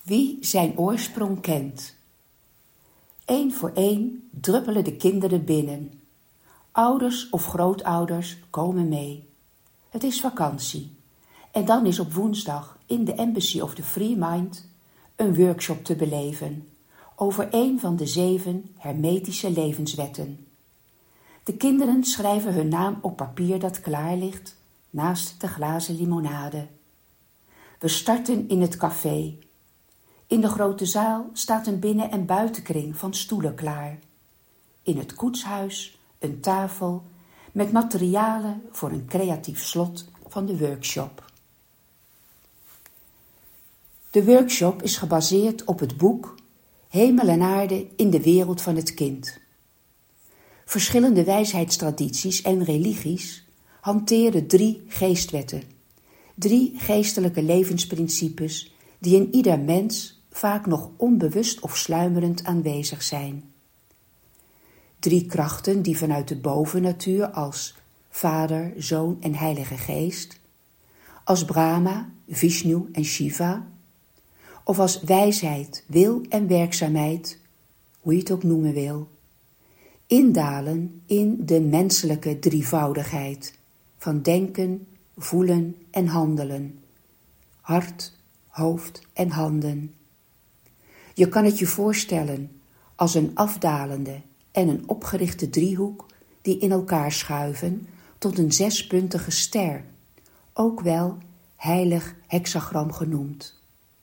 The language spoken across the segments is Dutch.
Wie zijn oorsprong kent. 1 voor 1 druppelen de kinderen binnen. Ouders of grootouders komen mee. Het is vakantie. En dan is op woensdag in de Embassy of the Free Mind een workshop te beleven over een van de 7 hermetische levenswetten. De kinderen schrijven hun naam op papier dat klaar ligt naast de glazen limonade. We starten in het café. In de grote zaal staat een binnen- en buitenkring van stoelen klaar. In het koetshuis een tafel met materialen voor een creatief slot van de workshop. De workshop is gebaseerd op het boek Hemel en aarde in de wereld van het kind. Verschillende wijsheidstradities en religies hanteren 3 geestwetten, 3 geestelijke levensprincipes die in ieder mens vaak nog onbewust of sluimerend aanwezig zijn. 3 krachten die vanuit de bovennatuur als Vader, Zoon en Heilige Geest, als Brahma, Vishnu en Shiva, of als wijsheid, wil en werkzaamheid, hoe je het ook noemen wil, indalen in de menselijke drievoudigheid van denken, voelen en handelen, hart, hoofd en handen. Je kan het je voorstellen als een afdalende en een opgerichte driehoek die in elkaar schuiven tot een 6-puntige ster, ook wel heilig hexagram genoemd.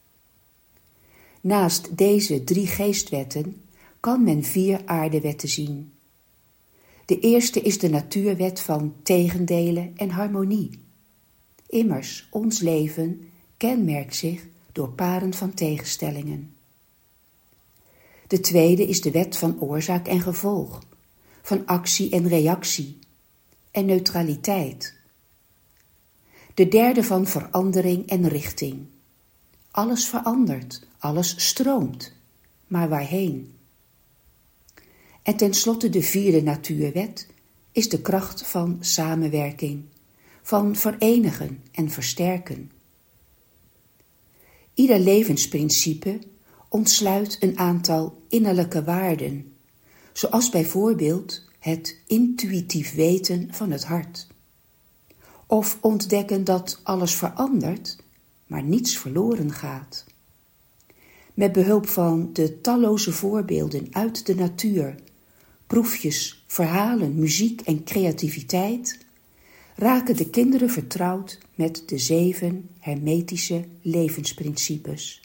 Naast deze 3 geestwetten kan men 4 aardewetten zien. De eerste is de natuurwet van tegendelen en harmonie. Immers, ons leven kenmerkt zich door paren van tegenstellingen. De tweede is de wet van oorzaak en gevolg, van actie en reactie en neutraliteit. De derde van verandering en richting. Alles verandert, alles stroomt, maar waarheen? En tenslotte de 4e natuurwet is de kracht van samenwerking, van verenigen en versterken. Ieder levensprincipe ontsluit een aantal innerlijke waarden, zoals bijvoorbeeld het intuïtief weten van het hart. Of ontdekken dat alles verandert, maar niets verloren gaat. Met behulp van de talloze voorbeelden uit de natuur, proefjes, verhalen, muziek en creativiteit, raken de kinderen vertrouwd met de 7 hermetische levensprincipes.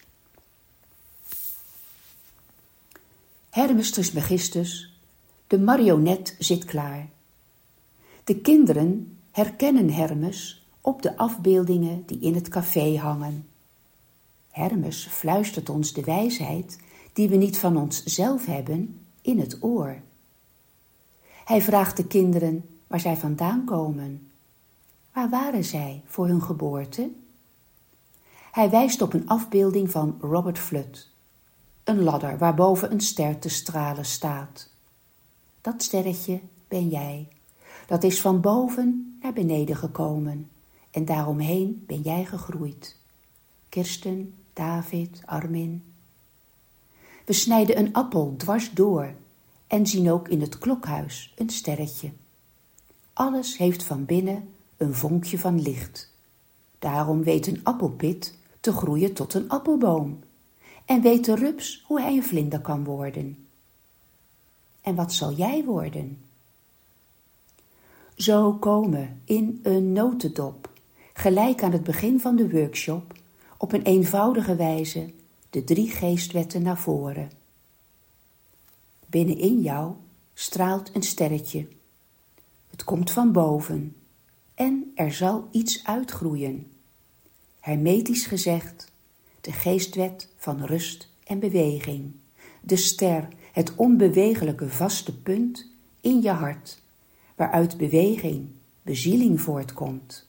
Hermes Trismegistus, de marionet zit klaar. De kinderen herkennen Hermes op de afbeeldingen die in het café hangen. Hermes fluistert ons de wijsheid die we niet van onszelf hebben in het oor. Hij vraagt de kinderen waar zij vandaan komen. Waar waren zij voor hun geboorte? Hij wijst op een afbeelding van Robert Fludd. Een ladder waarboven een ster te stralen staat. Dat sterretje ben jij. Dat is van boven naar beneden gekomen. En daaromheen ben jij gegroeid. Kirsten, David, Armin. We snijden een appel dwars door en zien ook in het klokhuis een sterretje. Alles heeft van binnen een vonkje van licht. Daarom weet een appelpit te groeien tot een appelboom. En weet de rups hoe hij een vlinder kan worden. En wat zal jij worden? Zo komen in een notendop, gelijk aan het begin van de workshop, op een eenvoudige wijze de 3 geestwetten naar voren. Binnenin jou straalt een sterretje. Het komt van boven en er zal iets uitgroeien. Hermetisch gezegd, de geestwet van rust en beweging. De ster, het onbewegelijke vaste punt in je hart, waaruit beweging, bezieling voortkomt.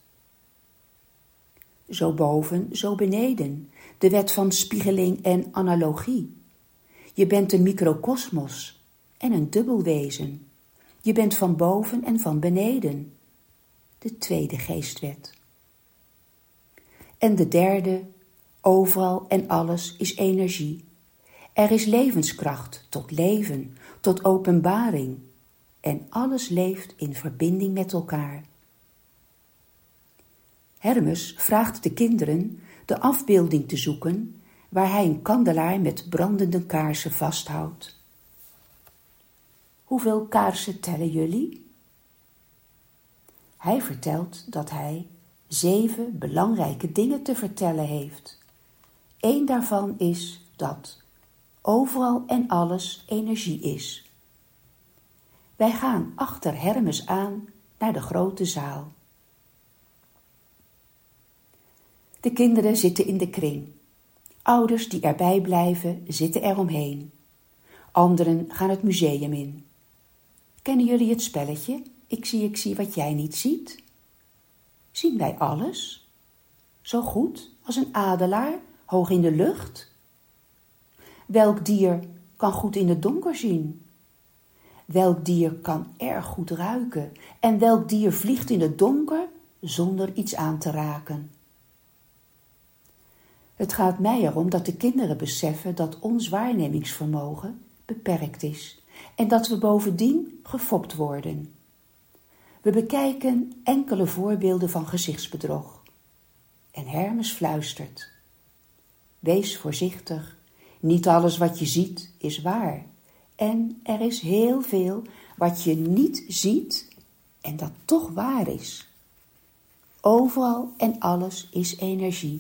Zo boven, zo beneden, de wet van spiegeling en analogie. Je bent een microkosmos en een dubbelwezen. Je bent van boven en van beneden. De 2e geestwet. En de derde, Overal en alles is energie. Er is levenskracht tot leven, tot openbaring. En alles leeft in verbinding met elkaar. Hermes vraagt de kinderen de afbeelding te zoeken waar hij een kandelaar met brandende kaarsen vasthoudt. Hoeveel kaarsen tellen jullie? Hij vertelt dat hij 7 belangrijke dingen te vertellen heeft. Eén daarvan is dat overal en alles energie is. Wij gaan achter Hermes aan naar de grote zaal. De kinderen zitten in de kring. Ouders die erbij blijven zitten eromheen. Anderen gaan het museum in. Kennen jullie het spelletje? Ik zie wat jij niet ziet. Zien wij alles? Zo goed als een adelaar hoog in de lucht? Welk dier kan goed in het donker zien? Welk dier kan erg goed ruiken? En welk dier vliegt in het donker zonder iets aan te raken? Het gaat mij erom dat de kinderen beseffen dat ons waarnemingsvermogen beperkt is en dat we bovendien gefopt worden. We bekijken enkele voorbeelden van gezichtsbedrog. En Hermes fluistert: wees voorzichtig, niet alles wat je ziet is waar. En er is heel veel wat je niet ziet en dat toch waar is. Overal en alles is energie.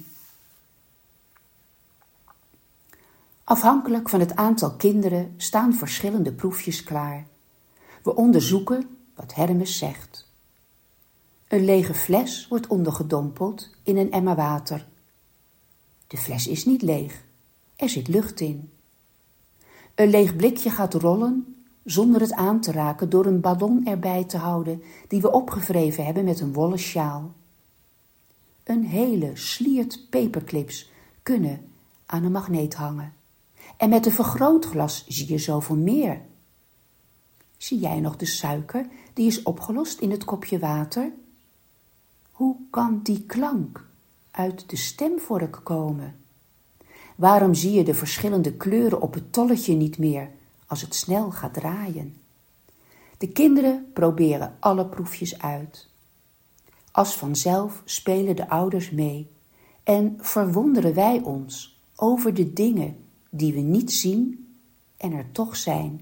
Afhankelijk van het aantal kinderen staan verschillende proefjes klaar. We onderzoeken wat Hermes zegt. Een lege fles wordt ondergedompeld in een emmer water. De fles is niet leeg, er zit lucht in. Een leeg blikje gaat rollen zonder het aan te raken door een ballon erbij te houden die we opgewreven hebben met een wollen sjaal. Een hele sliert paperclips kunnen aan een magneet hangen. En met een vergrootglas zie je zoveel meer. Zie jij nog de suiker die is opgelost in het kopje water? Hoe kan die klank uit de stemvork komen? Waarom zie je de verschillende kleuren op het tolletje niet meer als het snel gaat draaien? De kinderen proberen alle proefjes uit. Als vanzelf spelen de ouders mee en verwonderen wij ons over de dingen die we niet zien en er toch zijn.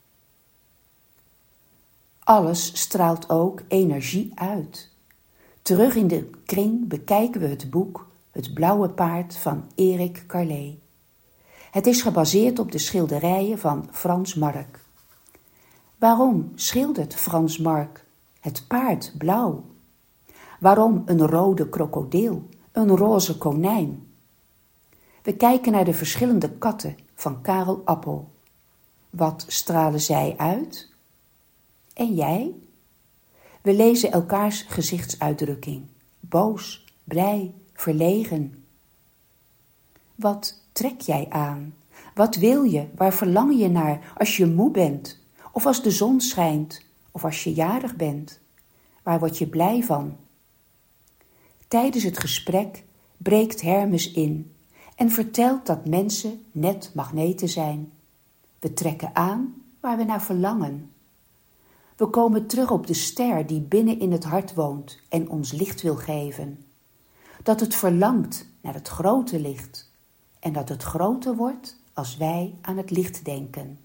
Alles straalt ook energie uit. Terug in de kring bekijken we het boek Het Blauwe Paard van Erik Carlé. Het is gebaseerd op de schilderijen van Frans Marc. Waarom schildert Frans Marc het paard blauw? Waarom een rode krokodil, een roze konijn? We kijken naar de verschillende katten van Karel Appel. Wat stralen zij uit? En jij? We lezen elkaars gezichtsuitdrukking. Boos, blij, verlegen. Wat trek jij aan? Wat wil je? Waar verlang je naar als je moe bent? Of als de zon schijnt? Of als je jarig bent? Waar word je blij van? Tijdens het gesprek breekt Hermes in en vertelt dat mensen net magneten zijn. We trekken aan waar we naar verlangen. We komen terug op de ster die binnen in het hart woont en ons licht wil geven. Dat het verlangt naar het grote licht en dat het groter wordt als wij aan het licht denken.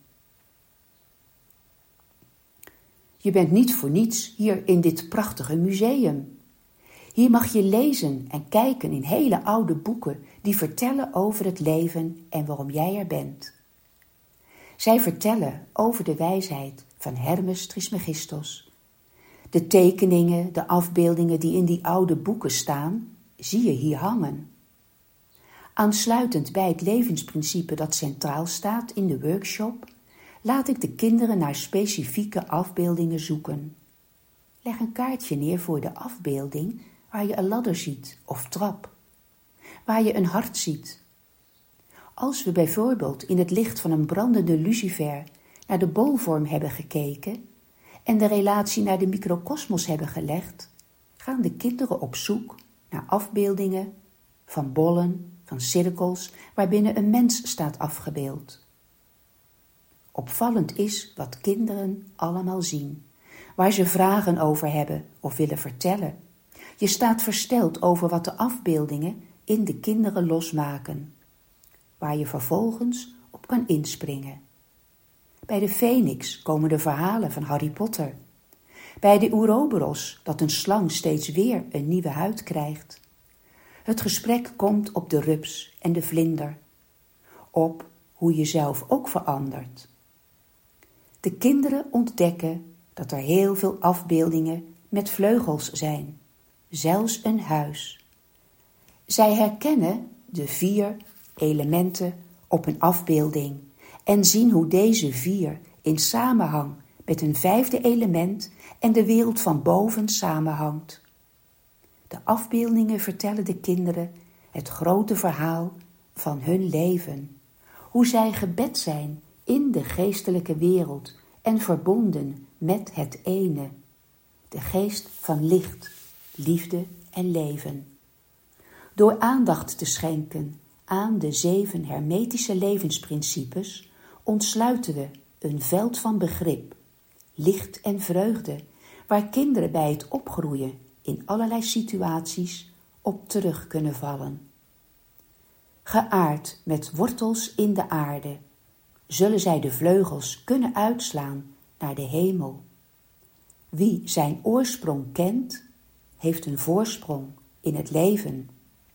Je bent niet voor niets hier in dit prachtige museum. Hier mag je lezen en kijken in hele oude boeken die vertellen over het leven en waarom jij er bent. Zij vertellen over de wijsheid van Hermes Trismegistos. De tekeningen, de afbeeldingen die in die oude boeken staan, zie je hier hangen. Aansluitend bij het levensprincipe dat centraal staat in de workshop, laat ik de kinderen naar specifieke afbeeldingen zoeken. Leg een kaartje neer voor de afbeelding waar je een ladder ziet of trap, waar je een hart ziet. Als we bijvoorbeeld in het licht van een brandende lucifer naar de bolvorm hebben gekeken en de relatie naar de microkosmos hebben gelegd, gaan de kinderen op zoek naar afbeeldingen van bollen, van cirkels waarbinnen een mens staat afgebeeld. Opvallend is wat kinderen allemaal zien, waar ze vragen over hebben of willen vertellen. Je staat versteld over wat de afbeeldingen in de kinderen losmaken, waar je vervolgens op kan inspringen. Bij de Phoenix komen de verhalen van Harry Potter. Bij de Ouroboros dat een slang steeds weer een nieuwe huid krijgt. Het gesprek komt op de rups en de vlinder, op hoe je zelf ook verandert. De kinderen ontdekken dat er heel veel afbeeldingen met vleugels zijn, zelfs een huis. Zij herkennen de 4 elementen op een afbeelding en zien hoe deze 4 in samenhang met een 5e element en de wereld van boven samenhangt. De afbeeldingen vertellen de kinderen het grote verhaal van hun leven, hoe zij gebed zijn in de geestelijke wereld en verbonden met het ene, de geest van licht, liefde en leven. Door aandacht te schenken aan de 7 hermetische levensprincipes ontsluiten we een veld van begrip, licht en vreugde, waar kinderen bij het opgroeien in allerlei situaties op terug kunnen vallen. Geaard met wortels in de aarde, zullen zij de vleugels kunnen uitslaan naar de hemel. Wie zijn oorsprong kent, heeft een voorsprong in het leven.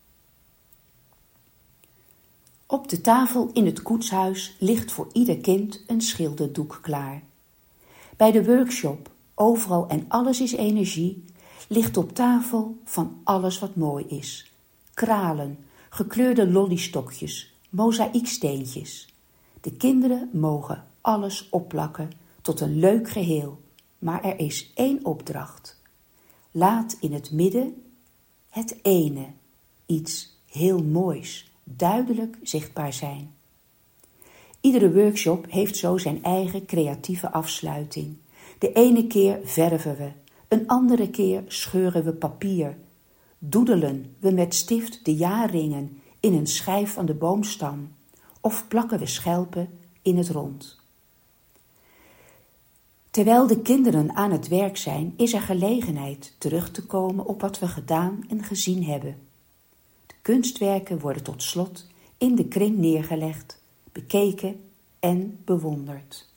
Op de tafel in het koetshuis ligt voor ieder kind een schilderdoek klaar. Bij de workshop Overal en alles is energie ligt op tafel van alles wat mooi is. Kralen, gekleurde lollystokjes, mozaïeksteentjes. De kinderen mogen alles opplakken tot een leuk geheel, maar er is 1 opdracht. Laat in het midden het ene, iets heel moois, duidelijk zichtbaar zijn. Iedere workshop heeft zo zijn eigen creatieve afsluiting. De ene keer verven we, een andere keer scheuren we papier. Doedelen we met stift de jaarringen in een schijf van de boomstam of plakken we schelpen in het rond. Terwijl de kinderen aan het werk zijn, is er gelegenheid terug te komen op wat we gedaan en gezien hebben. De kunstwerken worden tot slot in de kring neergelegd, bekeken en bewonderd.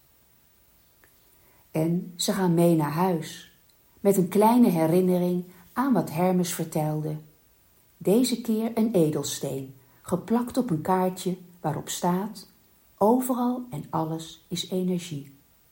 En ze gaan mee naar huis, met een kleine herinnering aan wat Hermes vertelde. Deze keer een edelsteen, geplakt op een kaartje waarop staat: overal en alles is energie.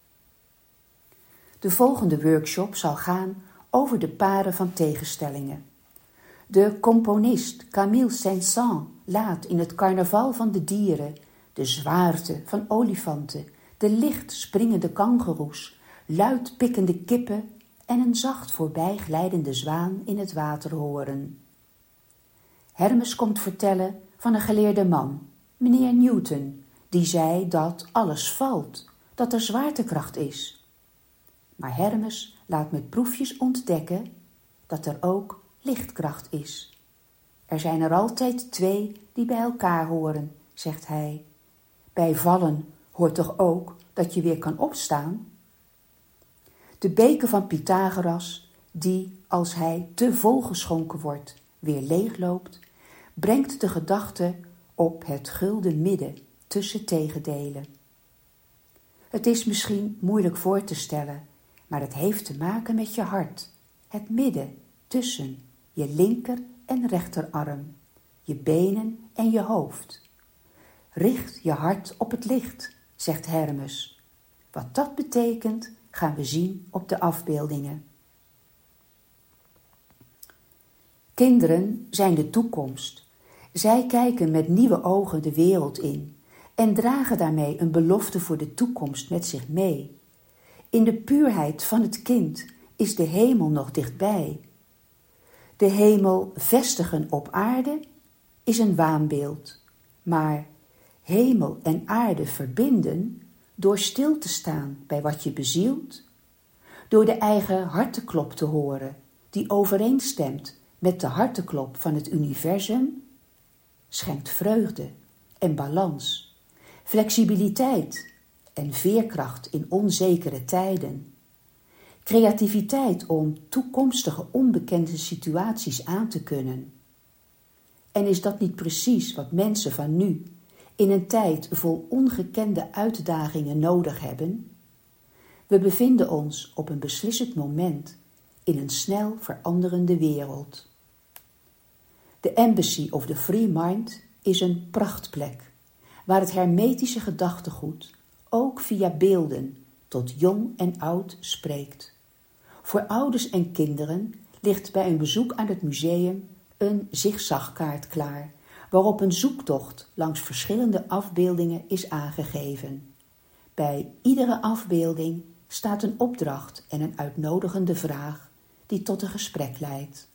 De volgende workshop zal gaan over de paren van tegenstellingen. De componist Camille Saint-Saëns laat in het carnaval van de dieren de zwaarte van olifanten, de licht springende kangoeroes, luid pikkende kippen en een zacht voorbijglijdende zwaan in het water horen. Hermes komt vertellen van een geleerde man, meneer Newton, die zei dat alles valt, dat er zwaartekracht is. Maar Hermes laat met proefjes ontdekken dat er ook lichtkracht is. Er zijn er altijd 2 die bij elkaar horen, zegt hij. Bij vallen hoort toch ook dat je weer kan opstaan? De beker van Pythagoras, die als hij te vol geschonken wordt, weer leegloopt, brengt de gedachte op het gulden midden tussen tegendelen. Het is misschien moeilijk voor te stellen, maar het heeft te maken met je hart, het midden tussen je linker en rechterarm, je benen en je hoofd. Richt je hart op het licht, zegt Hermes. Wat dat betekent, gaan we zien op de afbeeldingen. Kinderen zijn de toekomst. Zij kijken met nieuwe ogen de wereld in en dragen daarmee een belofte voor de toekomst met zich mee. In de puurheid van het kind is de hemel nog dichtbij. De hemel vestigen op aarde is een waanbeeld, maar hemel en aarde verbinden door stil te staan bij wat je bezielt, door de eigen harteklop te horen die overeenstemt met de harteklop van het universum, schenkt vreugde en balans, flexibiliteit en veerkracht in onzekere tijden, creativiteit om toekomstige onbekende situaties aan te kunnen. En is dat niet precies wat mensen van nu, in een tijd vol ongekende uitdagingen nodig hebben? We bevinden ons op een beslissend moment in een snel veranderende wereld. De Embassy of the Free Mind is een prachtplek, waar het hermetische gedachtegoed ook via beelden tot jong en oud spreekt. Voor ouders en kinderen ligt bij een bezoek aan het museum een zigzagkaart klaar, waarop een zoektocht langs verschillende afbeeldingen is aangegeven. Bij iedere afbeelding staat een opdracht en een uitnodigende vraag die tot een gesprek leidt.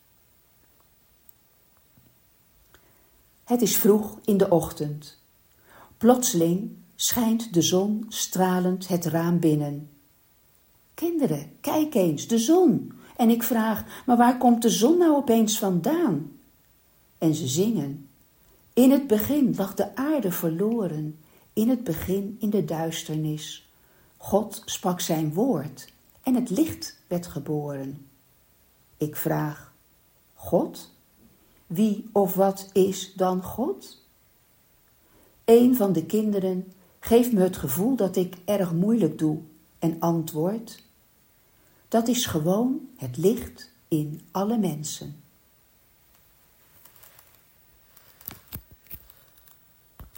Het is vroeg in de ochtend. Plotseling schijnt de zon stralend het raam binnen. Kinderen, kijk eens, de zon. En ik vraag, maar waar komt de zon nou opeens vandaan? En ze zingen. In het begin lag de aarde verloren, in het begin in de duisternis. God sprak zijn woord en het licht werd geboren. Ik vraag, God? Wie of wat is dan God? Een van de kinderen geeft me het gevoel dat ik erg moeilijk doe en antwoordt: dat is gewoon het licht in alle mensen.